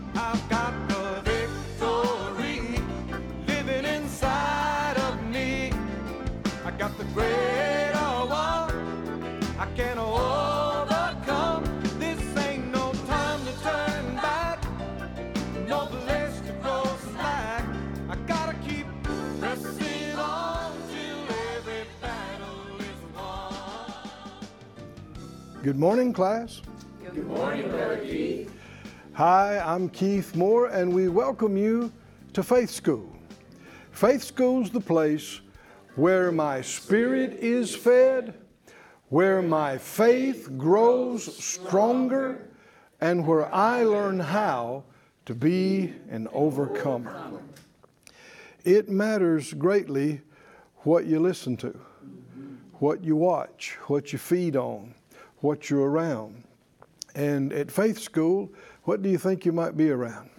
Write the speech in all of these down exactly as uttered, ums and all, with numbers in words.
I've got the victory living inside of me. I got the greater one I can overcome. This ain't no time to turn back, no place to go slack. I gotta keep pressing on till every battle is won. Good morning, class. Good morning, Brother Keith. Hi, I'm Keith Moore, and we welcome you to Faith School. Faith School's the place where my spirit is fed, where my faith grows stronger, and where I learn how to be an overcomer. It matters greatly what you listen to, what you watch, what you feed on, what you're around. And at Faith School, what do you think you might be around?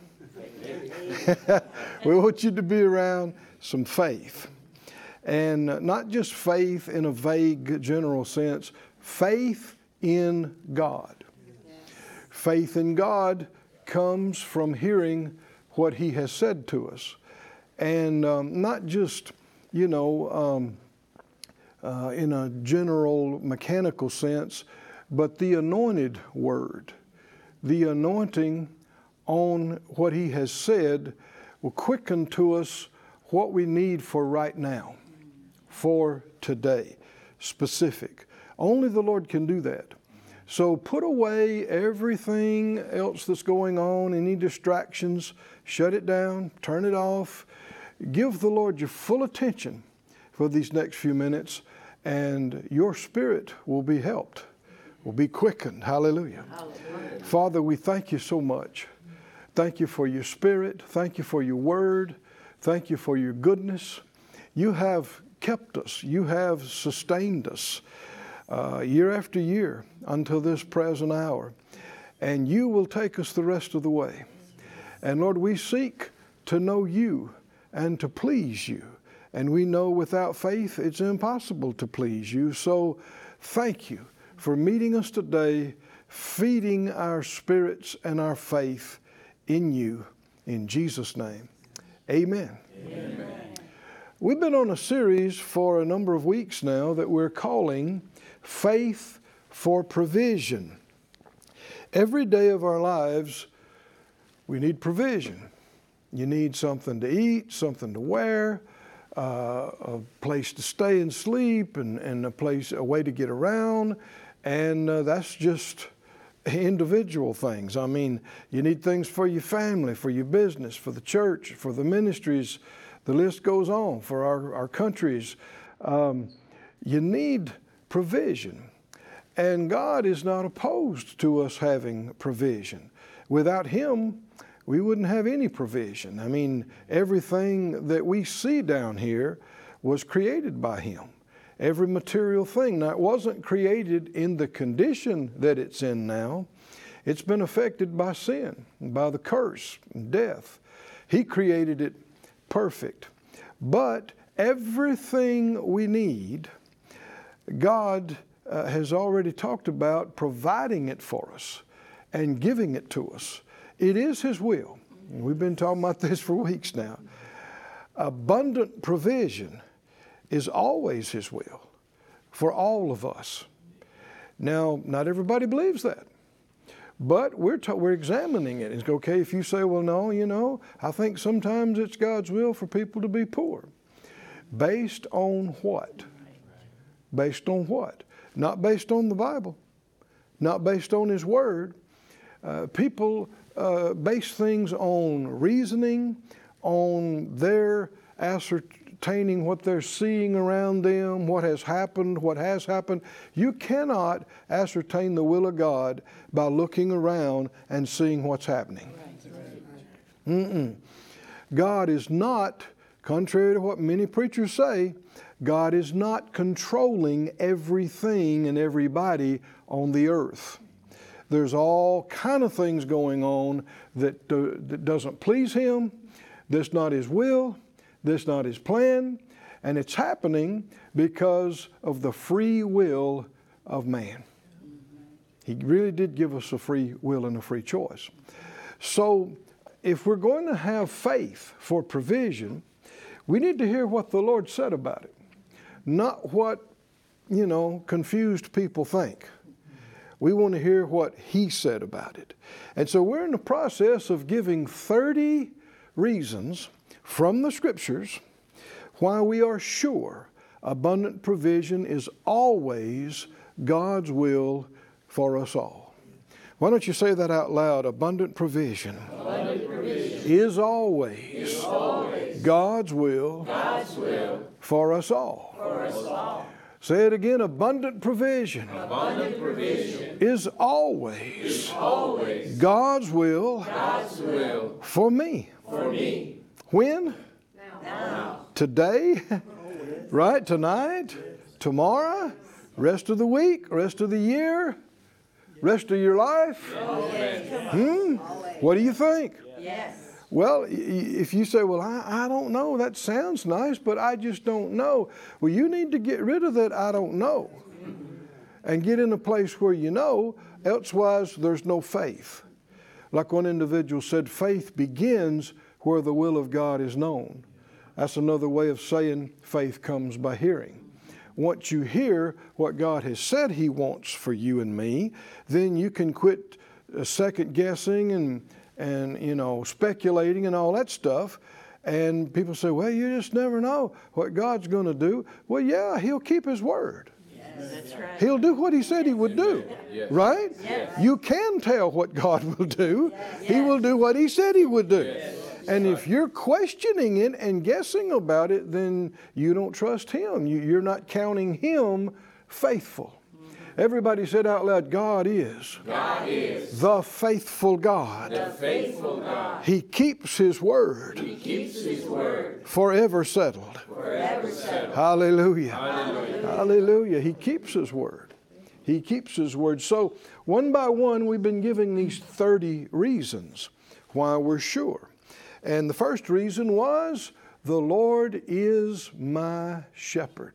We want you to be around some faith. And not just faith in a vague general sense, faith in God. Faith in God comes from hearing what He has said to us. And um, not just, you know, um, uh, in a general mechanical sense, but the anointed word. The anointing on what He has said will quicken to us what we need for right now, for today, specific. Only the Lord can do that. So put away everything else that's going on, any distractions, shut it down, turn it off. Give the Lord your full attention for these next few minutes, and your spirit will be helped, will be quickened. Hallelujah. Hallelujah. Father, we thank you so much. Thank you for your spirit. Thank you for your word. Thank you for your goodness. You have kept us. You have sustained us uh, year after year until this present hour. And you will take us the rest of the way. And Lord, we seek to know you and to please you. And we know without faith it's impossible to please you. So thank you for meeting us today, feeding our spirits and our faith in you. In Jesus' name, amen. Amen. We've been on a series for a number of weeks now that we're calling Faith for Provision. Every day of our lives, we need provision. You need something to eat, something to wear, uh, a place to stay and sleep, and, and a place, a way to get around. And uh, that's just individual things. I mean, you need things for your family, for your business, for the church, for the ministries. The list goes on for our, our countries. Um, you need provision. And God is not opposed to us having provision. Without Him, we wouldn't have any provision. I mean, everything that we see down here was created by Him. Every material thing. Now, it wasn't created in the condition that it's in now. It's been affected by sin, by the curse, and death. He created it perfect. But everything we need, God uh, has already talked about providing it for us and giving it to us. It is His will. And we've been talking about this for weeks now. Abundant provision is always His will for all of us. Now, not everybody believes that, but we're ta- we're examining it. It's okay if you say, well, no, you know, I think sometimes it's God's will for people to be poor. Based on what? Based on what? Not based on the Bible, not based on His Word. Uh, people uh, base things on reasoning, on their ascertaining what they're seeing around them, what has happened, what has happened. You cannot ascertain the will of God by looking around and seeing what's happening. Mm-mm. God is not, contrary to what many preachers say, God is not controlling everything and everybody on the earth. There's all kind of things going on that, uh, that doesn't please Him. That's not His will. That's not His plan. And it's happening because of the free will of man. He really did give us a free will and a free choice. So if we're going to have faith for provision, we need to hear what the Lord said about it, not what, you know, confused people think. We want to hear what He said about it. And so we're in the process of giving thirty reasons from the Scriptures why we are sure abundant provision is always God's will for us all. Why don't you say that out loud? Abundant provision, abundant provision is, always is always God's will, God's will for us all. For us all. Say it again. Abundant provision, abundant provision is always, is always God's will, God's will for me. For me. When? Now. Now. Today? Right? Tonight? Tomorrow? Rest of the week? Rest of the year? Rest of your life? Yes. Hmm? What do you think? Yes. Well, if you say, well, I, I don't know, that sounds nice, but I just don't know. Well, you need to get rid of that I don't know and get in a place where you know, elsewise there's no faith. Like one individual said, faith begins where the will of God is known. That's another way of saying faith comes by hearing. Once you hear what God has said He wants for you and me, then you can quit second guessing and and, you know, speculating and all that stuff. And people say, well, you just never know what God's going to do. Well, yeah, He'll keep His word. Yes. That's right. He'll do what He said He would do. Yes. Right? Yes. You can tell what God will do. Yes. He will do what He said He would do. Yes. And if you're questioning it and guessing about it, then you don't trust Him. You, you're not counting Him faithful. Everybody said out loud, God is, God is the faithful God. The faithful God. He keeps His word. He keeps His word. Forever settled. Forever settled. Hallelujah. Hallelujah. Hallelujah. He keeps His word. He keeps His word. So one by one, we've been giving these thirty reasons why we're sure. And the first reason was, the Lord is my shepherd.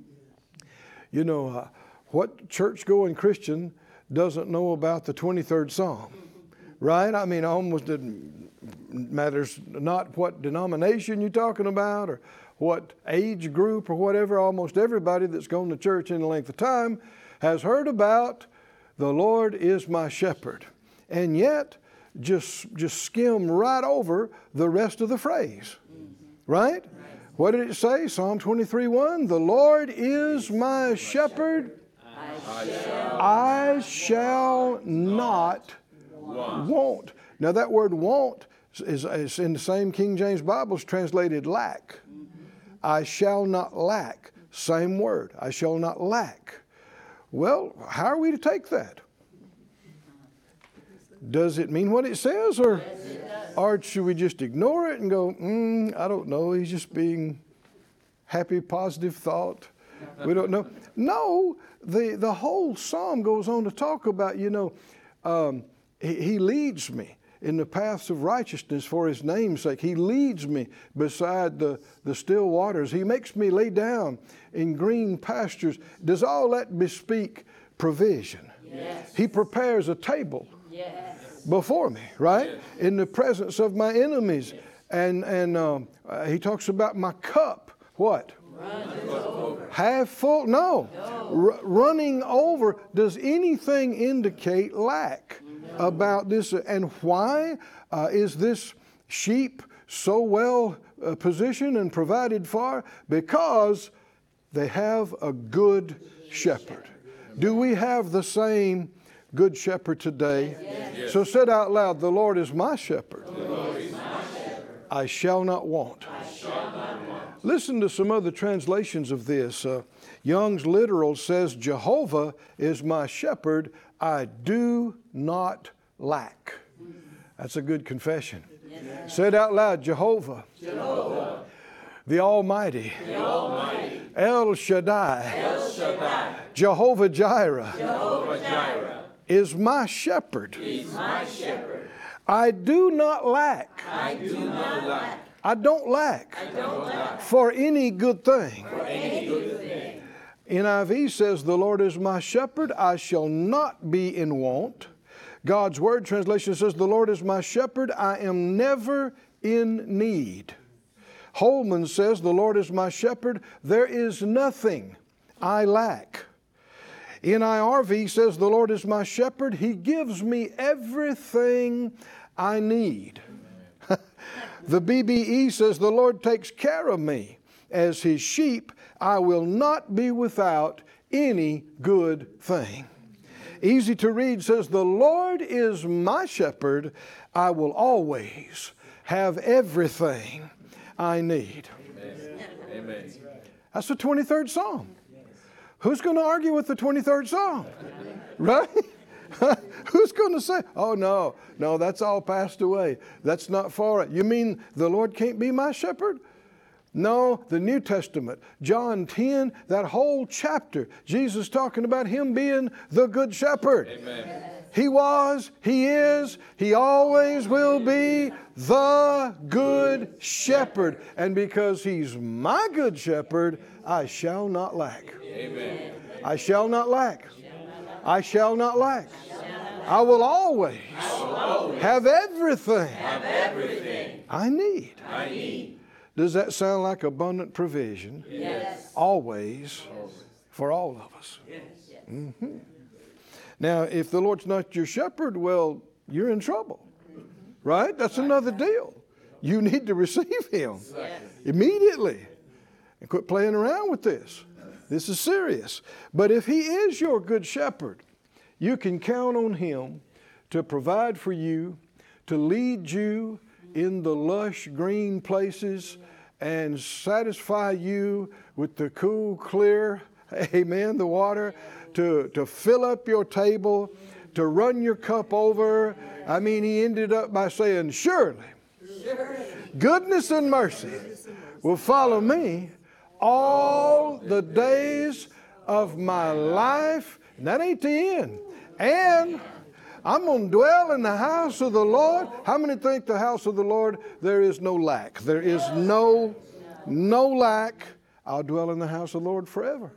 You know, uh, what church-going Christian doesn't know about the twenty-third Psalm, right? I mean, almost it matters not what denomination you're talking about or what age group or whatever. Almost everybody that's gone to church any length of time has heard about the Lord is my shepherd, and yet just just skim right over the rest of the phrase, right? What did it say? Psalm twenty-three one, the Lord is my shepherd. I shall, I shall not want. want. Now that word want is, is in the same King James Bible is translated lack. I shall not lack. Same word. I shall not lack. Well, how are we to take that? Does it mean what it says, or, or should we just ignore it and go, mm, I don't know, he's just being happy, positive thought. We don't know. No, the, the whole psalm goes on to talk about, you know, um, he, he leads me in the paths of righteousness for His name's sake. He leads me beside the, the still waters. He makes me lay down in green pastures. Does all that bespeak provision? Yes. He prepares a table yes. before me, right? Yes. In the presence of my enemies. Yes. And, and um, uh, He talks about my cup. What? Over. Half full? No. no. R- running over. Does anything indicate lack no. about this? And why uh, is this sheep so well uh, positioned and provided for? Because they have a good shepherd. Do we have the same good shepherd today? Yes. So said out loud, the Lord is my shepherd. The Lord is my shepherd. I shall not want. I shall not want. Listen to some other translations of this. Uh, Young's Literal says, Jehovah is my shepherd, I do not lack. That's a good confession. Yes. Say it out loud, Jehovah, Jehovah. The Almighty, the Almighty. El Shaddai, El Shaddai. Jehovah Jireh, Jehovah Jireh. Is my shepherd. Is my shepherd. I do not lack. I do not lack. I don't lack, I don't lack for any good thing. For any good thing. N I V says, the Lord is my shepherd, I shall not be in want. God's Word translation says, the Lord is my shepherd, I am never in need. Holman says, the Lord is my shepherd, there is nothing I lack. N I R V says, the Lord is my shepherd, He gives me everything I need. The B B E says, the Lord takes care of me. As His sheep, I will not be without any good thing. Easy to Read says, the Lord is my shepherd, I will always have everything I need. Amen. Amen. That's the twenty-third Psalm. Who's going to argue with the twenty-third Psalm? Right? Who's going to say, oh no, no, that's all passed away. That's not for it. You mean the Lord can't be my shepherd? No, the New Testament, John ten, that whole chapter, Jesus talking about Him being the good shepherd. Amen. He was, He is, He always will be the good shepherd. And because He's my good shepherd, I shall not lack. Amen. I shall not lack. I shall not lack. I will always, I will always have, everything have everything I need. I need. Does that sound like abundant provision? Yes. Always, for all of us. Yes. Mm-hmm. Now, if the Lord's not your shepherd, well, you're in trouble. Right? That's another deal. You need to receive Him immediately. And quit playing around with this. This is serious. But if He is your good shepherd, you can count on Him to provide for you, to lead you in the lush green places and satisfy you with the cool, clear, amen, the water, to, to fill up your table, to run your cup over. I mean, He ended up by saying, surely, goodness and mercy will follow me all the days of my life. And that ain't the end. And I'm going to dwell in the house of the Lord. How many think the house of the Lord, there is no lack? There is no, no lack. I'll dwell in the house of the Lord forever.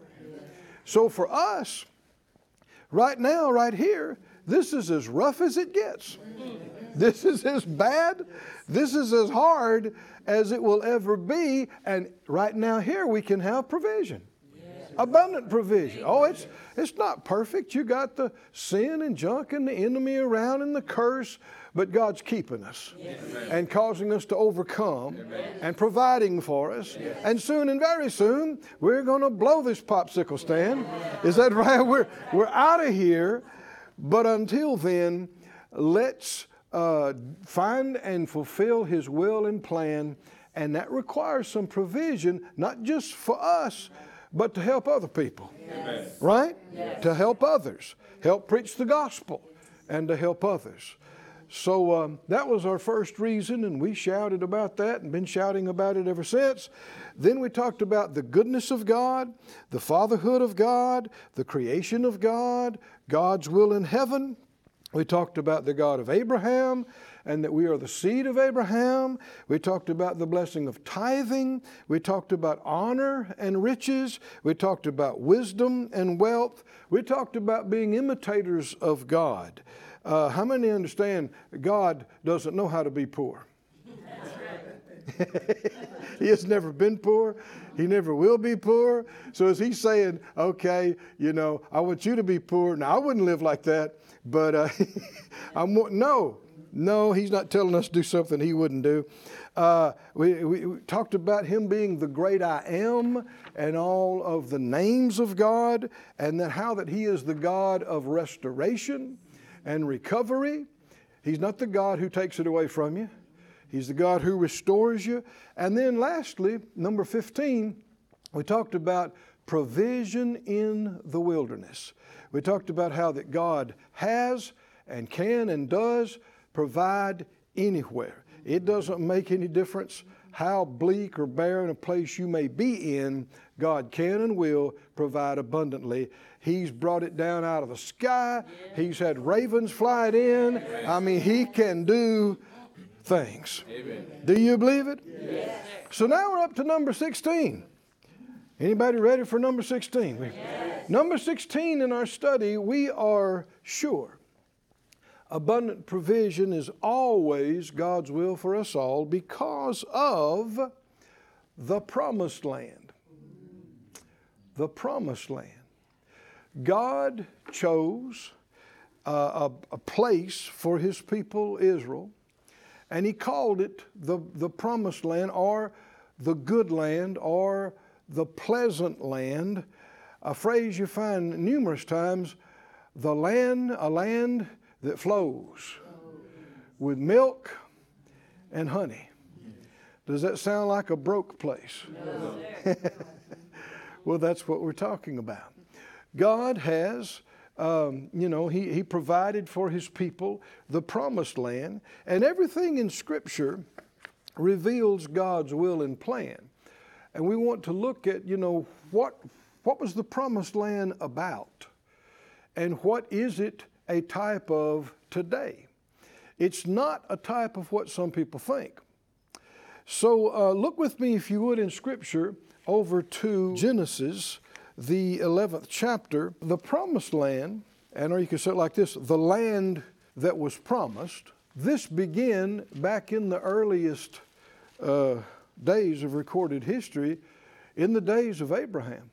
So for us, right now, right here, this is as rough as it gets. This is as bad. This is as hard as it will ever be. And right now here we can have provision. Abundant provision. Oh, it's it's not perfect. You got the sin and junk and the enemy around and the curse, but God's keeping us. Yes. And causing us to overcome. Amen. And providing for us. Yes. And soon and very soon, we're going to blow this popsicle stand. Is that right? We're, we're out of here. But until then, let's uh, find and fulfill His will and plan. And that requires some provision, not just for us, but to help other people. Yes. Right? Yes. To help others. Help preach the gospel and to help others. So um, that was our first reason, and we shouted about that and been shouting about it ever since. Then we talked about the goodness of God, the fatherhood of God, the creation of God, God's will in heaven. We talked about the God of Abraham and that we are the seed of Abraham. We talked about the blessing of tithing. We talked about honor and riches. We talked about wisdom and wealth. We talked about being imitators of God. Uh, how many understand God doesn't know how to be poor? He has never been poor. He never will be poor. So is He saying, okay, you know, I want you to be poor. Now, I wouldn't live like that, but uh, I'm no, no, He's not telling us to do something He wouldn't do. Uh, we, we, we talked about Him being the great I am and all of the names of God, and then how that He is the God of restoration and recovery. He's not the God who takes it away from you. He's the God who restores you. And then lastly, number fifteen, we talked about provision in the wilderness. We talked about how that God has and can and does provide anywhere. It doesn't make any difference how bleak or barren a place you may be in. God can and will provide abundantly. He's brought it down out of the sky. He's had ravens fly it in. I mean, He can do things. Amen. Do you believe it? Yes. So now we're up to number sixteen. Anybody ready for number sixteen? Yes. Number sixteen in our study, we are sure Abundant provision is always God's will for us all because of the promised land. The promised land. God chose uh, a, a place for His people Israel, and He called it the, the promised land, or the good land, or the pleasant land, a phrase you find numerous times, the land, a land that flows with milk and honey. Does that sound like a broke place? No, Well, that's what we're talking about. God has, um, you know, he, he provided for His people the promised land, and everything in Scripture reveals God's will and plan. And we want to look at, you know, what what was the promised land about? And what is it a type of today? It's not a type of what some people think. So uh, look with me, if you would, in Scripture over to Genesis, the eleventh chapter. The promised land, and or you can say it like this, the land that was promised. This began back in the earliest uh, days of recorded history, in the days of Abraham.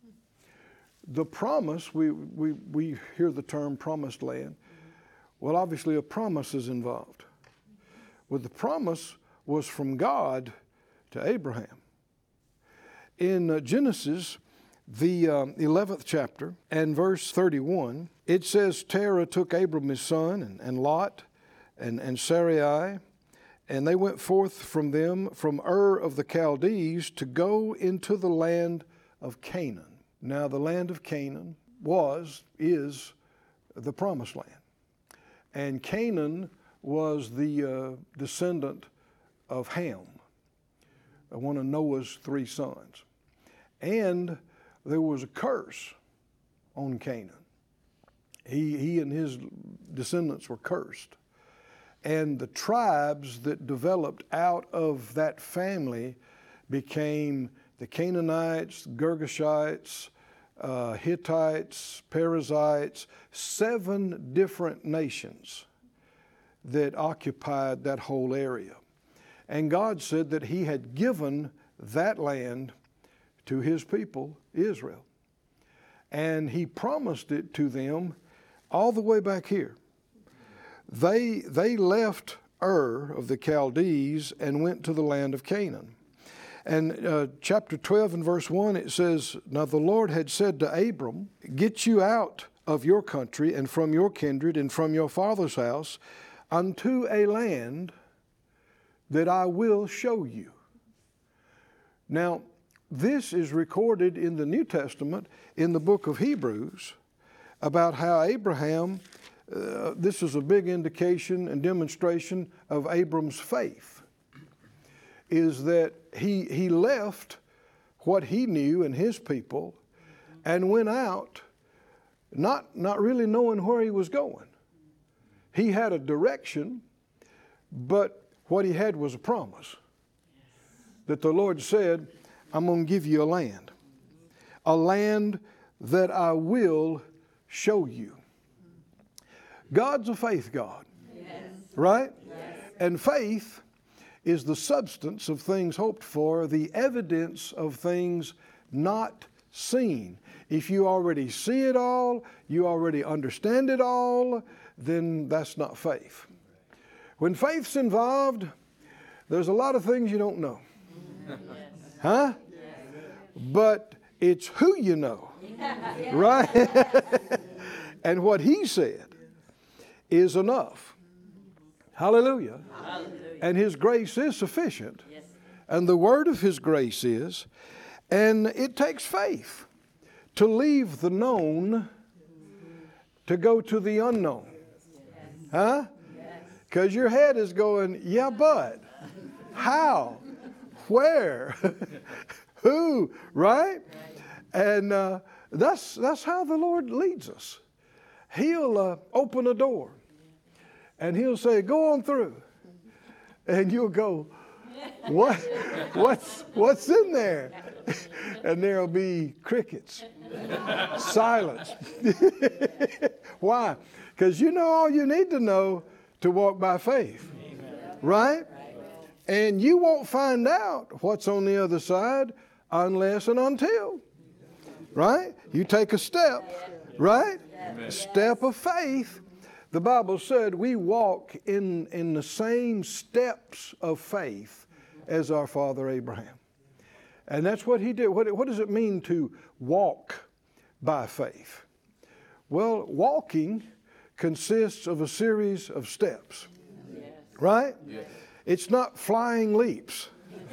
The promise, we, we, we hear the term promised land. Well, obviously a promise is involved. Well, the promise was from God to Abraham. In uh, Genesis, the um, eleventh chapter and verse thirty-one, it says, Terah took Abram his son and, and Lot and, and Sarai, and they went forth from them from Ur of the Chaldees to go into the land of Canaan. Now the land of Canaan was, is the promised land. And Canaan was the uh, descendant of Ham, one of Noah's three sons. And there was a curse on Canaan. He, he and his descendants were cursed. And the tribes that developed out of that family became the Canaanites, Girgashites, uh, Hittites, Perizzites, seven different nations that occupied that whole area. And God said that He had given that land to His people, Israel. And He promised it to them all the way back here. They, they left Ur of the Chaldees and went to the land of Canaan. And uh, chapter twelve and verse one, it says, Now the Lord had said to Abram, Get you out of your country and from your kindred and from your father's house unto a land that I will show you. Now, this is recorded in the New Testament in the book of Hebrews about how Abraham, uh, this is a big indication and demonstration of Abram's faith, is that he, he left what he knew and his people and went out not, not really knowing where he was going. He had a direction, but what he had was a promise that the Lord said, I'm going to give you a land, a land that I will show you. God's a faith God, yes. Right? Yes. And faith is the substance of things hoped for, the evidence of things not seen. If you already see it all, you already understand it all, then that's not faith. When faith's involved, there's a lot of things you don't know. Yes. Huh? Yes. But it's who you know, yes. Right? And what He said is enough. Hallelujah. Hallelujah. And His grace is sufficient. Yes. And the word of His grace is, and it takes faith to leave the known to go to the unknown. Yes. Huh? Because your head is going, yeah, but how? Where? Who? Right? And uh, that's that's how the Lord leads us. He'll uh, open a door and He'll say, go on through. And you'll go, what? What's, what's in there? And there'll be crickets, silence. Why? Because you know all you need to know to walk by faith. Amen. Right? And you won't find out what's on the other side unless and until. Right? You take a step. Right? A step of faith. The Bible said we walk in, in the same steps of faith as our father Abraham. And that's what he did. What, what does it mean to walk by faith? Well, walking consists of a series of steps. Yes. Right? Yes. It's not flying leaps.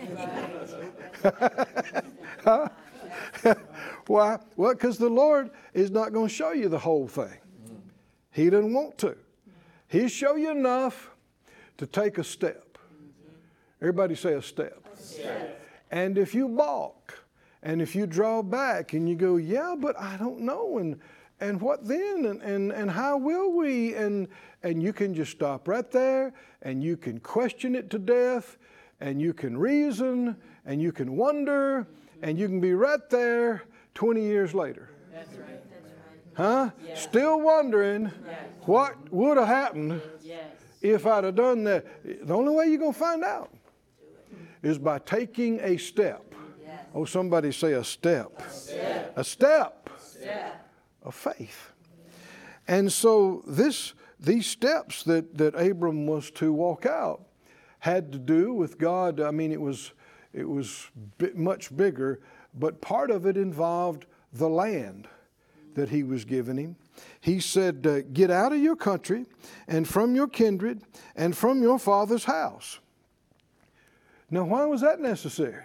Huh? Why? Well, because the Lord is not going to show you the whole thing. He doesn't want to. He'll show you enough to take a step. Everybody say a step. A step. And if you balk, and if you draw back, and you go, yeah, but I don't know, and and what then, and and, and how will we, and and you can just stop right there, and you can question it to death, and you can reason, and you can wonder, and you can be right there twenty years later. That's right. Huh? Yeah. Still wondering yes. what would have happened yes. if I'd have done that. The only way you're going to find out is by taking a step. Yes. Oh, somebody say a step. A step. A step, step. Of faith. And so this, these steps that, that Abram was to walk out had to do with God. I mean, it was, it was much bigger, but part of it involved the land that he was giving him. He said, uh, get out of your country and from your kindred and from your father's house. Now, why was that necessary?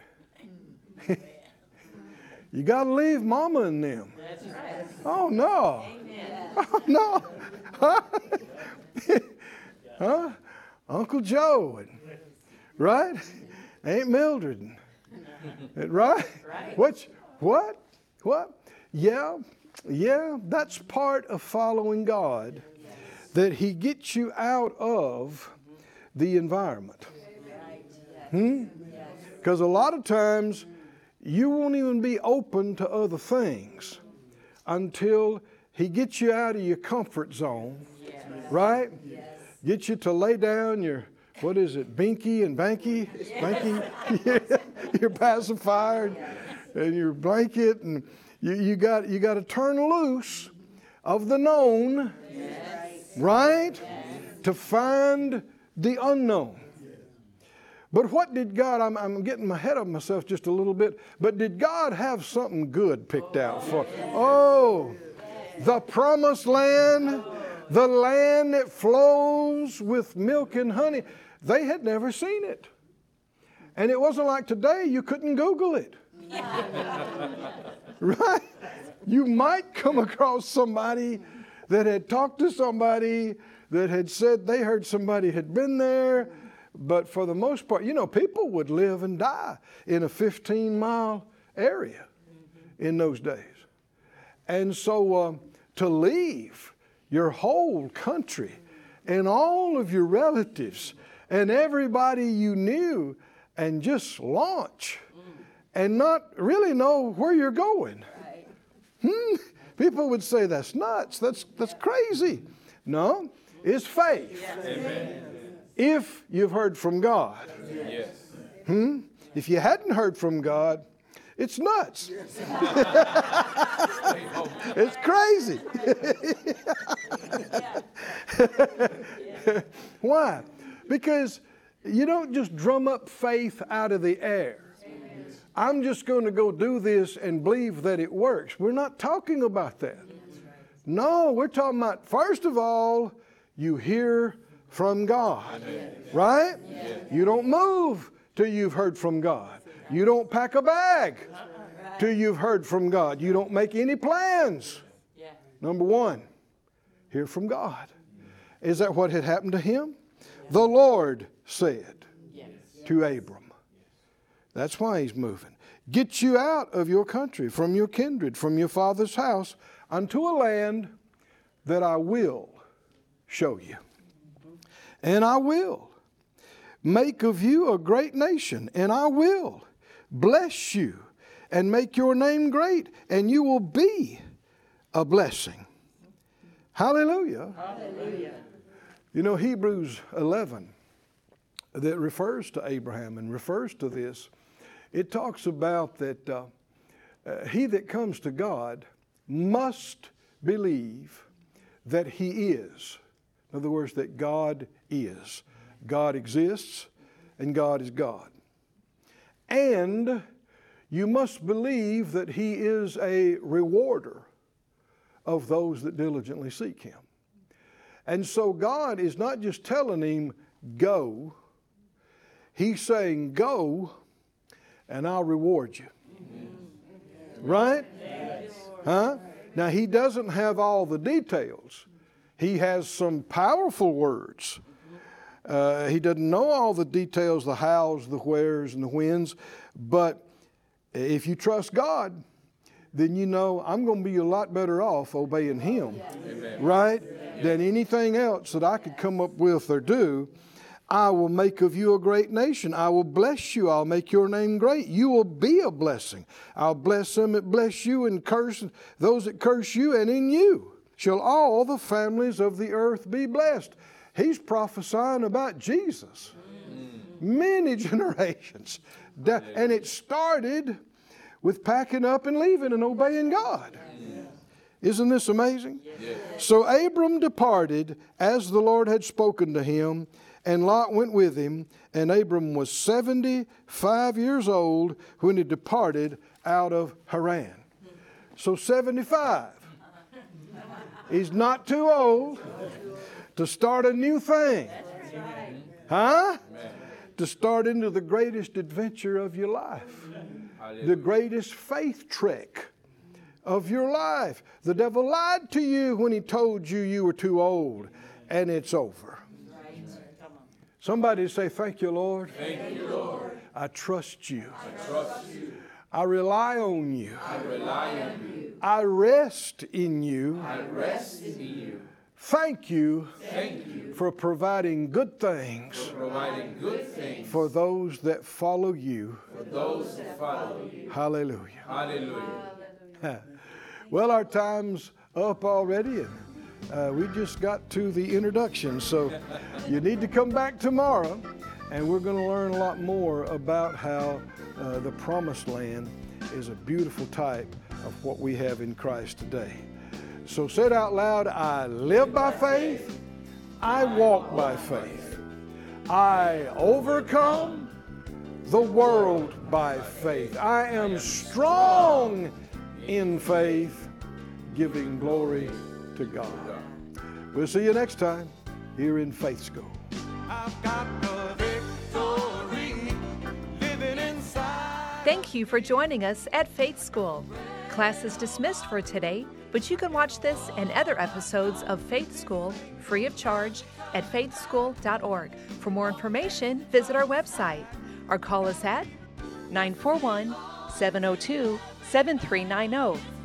You got to leave mama and them. That's right. Oh, no. Amen. Oh, no. Huh? Huh? Uncle Joe. And, right? Aunt Mildred. And, right? Right. Which, what? What? Yeah. Yeah, that's part of following God, that He gets you out of the environment. Hmm? Because a lot of times you won't even be open to other things until He gets you out of your comfort zone, right? Get you to lay down your, what is it, binky and banky? Banky? Your pacifier and your blanket, and You, you got you got to turn loose of the known, yes. right, yes. to find the unknown. But what did God, I'm, I'm getting ahead of myself just a little bit, but did God have something good picked out for? Oh, the promised land, the land that flows with milk and honey. They had never seen it. And it wasn't like today, you couldn't Google it. Right? You might come across somebody that had talked to somebody that had said they heard somebody had been there, but for the most part, you know, people would live and die in a fifteen mile area in those days. And so uh, to leave your whole country and all of your relatives and everybody you knew and just launch and not really know where you're going. Right. Hmm? People would say, that's nuts. That's that's crazy. No, it's faith. Yes. Amen. If you've heard from God. Yes. Hmm? If you hadn't heard from God, it's nuts. Yes. It's crazy. Why? Because you don't just drum up faith out of the air. I'm just going to go do this and believe that it works. We're not talking about that. No, we're talking about, first of all, you hear from God. Amen. Right? Yes. You don't move till you've heard from God. You don't pack a bag till you've heard from God. You don't make any plans. Number one, hear from God. Is that what had happened to him? The Lord said to Abram. That's why he's moving. Get you out of your country, from your kindred, from your father's house, unto a land that I will show you. And I will make of you a great nation, and I will bless you and make your name great, and you will be a blessing. Hallelujah. Hallelujah. You know, Hebrews eleven, that refers to Abraham and refers to this, it talks about that uh, uh, he that comes to God must believe that he is. In other words, that God is. God exists and God is God. And you must believe that he is a rewarder of those that diligently seek him. And so God is not just telling him, go. He's saying, go, and I'll reward you. Right? Huh? Now, he doesn't have all the details. He has some powerful words. Uh, he doesn't know all the details, the hows, the wheres, and the whens. But if you trust God, then you know I'm going to be a lot better off obeying him, Amen. Right, Amen. Than anything else that I could come up with or do. I will make of you a great nation. I will bless you. I'll make your name great. You will be a blessing. I'll bless them that bless you and curse those that curse you, and in you shall all the families of the earth be blessed. He's prophesying about Jesus. Mm. Many generations. And it started with packing up and leaving and obeying God. Yes. Isn't this amazing? Yes. So Abram departed as the Lord had spoken to him, and Lot went with him, and Abram was seventy-five years old when he departed out of Haran. So seventy-five. He's not too old to start a new thing. Huh? To start into the greatest adventure of your life. The greatest faith trek of your life. The devil lied to you when he told you you were too old, and it's over. Somebody say, thank you, Lord. Thank you, Lord. I trust you. I trust you. I rely on you. I rely on you. I rest in you. I rest in you. Thank you, Thank you for providing good things, for providing good things for those that follow you. For those that follow you. Hallelujah. Hallelujah. Well, our time's up already, and uh, we just got to the introduction. So you need to come back tomorrow, and we're going to learn a lot more about how uh, the promised land is a beautiful type of what we have in Christ today. So say it out loud. I live by faith. I walk by faith. I overcome the world by faith. I am strong in faith, giving glory to God. We'll see you next time here in Faith School. I've got the victory living inside. Thank you for joining us at Faith School. Class is dismissed for today, but you can watch this and other episodes of Faith School free of charge at faith school dot org. For more information, visit our website or call us at nine four one, seven oh two, seven three nine oh.